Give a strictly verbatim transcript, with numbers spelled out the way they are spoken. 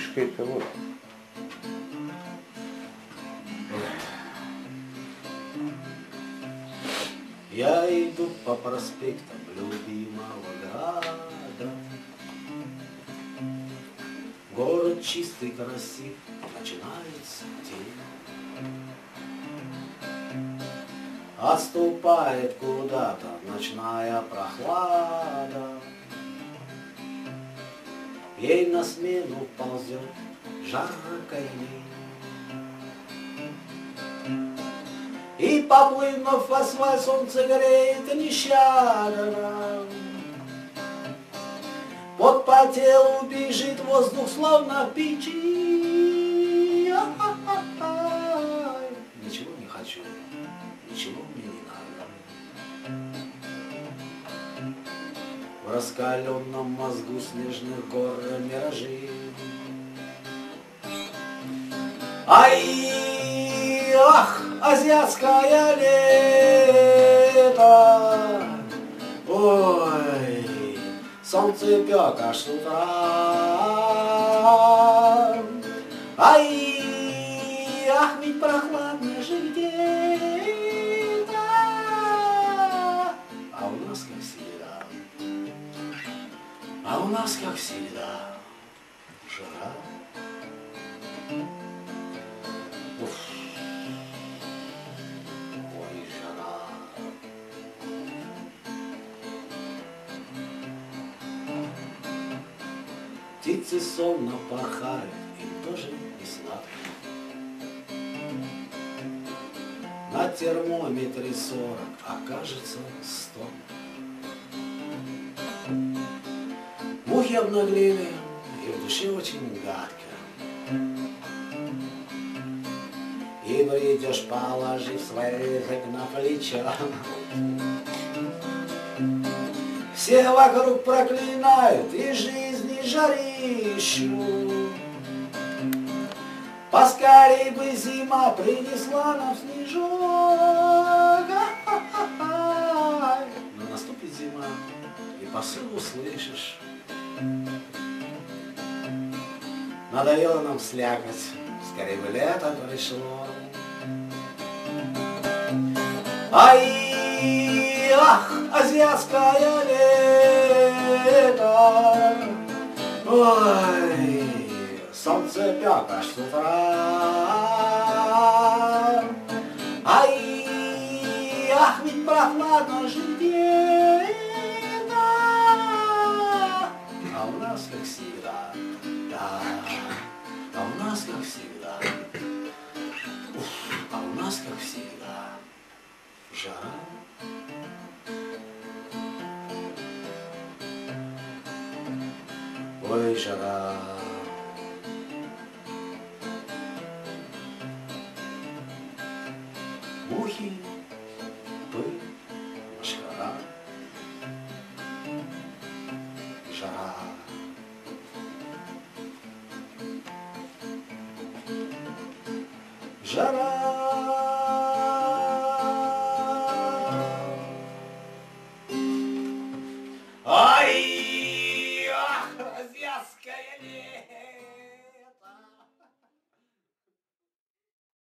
мешкай-то вот. Я иду по проспектам любимого града. Город чистый, красив, начинается день. Отступает куда-то ночная прохлада. Ей на смену ползет жаркая лень. И поплынув в асфальт, солнце греет нещадно. Вот по телу бежит воздух, словно печи. Ничего не хочу, ничего мне не надо. В раскаленном мозгу снежных гор миражи. Ай, ах, азиатское лето. Ой, солнце пек аж с утра. Ай, ах, ведь прохладно же где-то. А у нас как всегда, а у нас как всегда жара. Уф. Ой, жара. Птицы сонно порхают, им тоже не сладко. На термометре сорок, а кажется сто. Мухи обнаглели, и в душе очень гадко. И бредешь, положив свой язык на плечо. Все вокруг проклинают и жизнь, и жарищу. Поскорей бы зима принесла нам снежок. Но наступит зима, и посыл услышишь. Надоело нам слякоть, скорее бы лето пришло. Ай, ах, азиатское лето. Ой, солнце пек аж с утра. Ай, ах, ведь прохладно же где-то. А у нас как всегда, да, а у нас как всегда, уф, а у нас как всегда жара. Ой, жара. Мухи, пыль, мошкара. Жара. Жара.